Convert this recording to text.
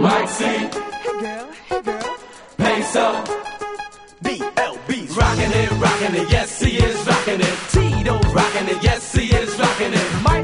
Mike C. Hey girl. Peso. BLB's Rockin' it, yes, he is rockin' it. Tito's Rockin' it, yes, he is rockin' it. Mike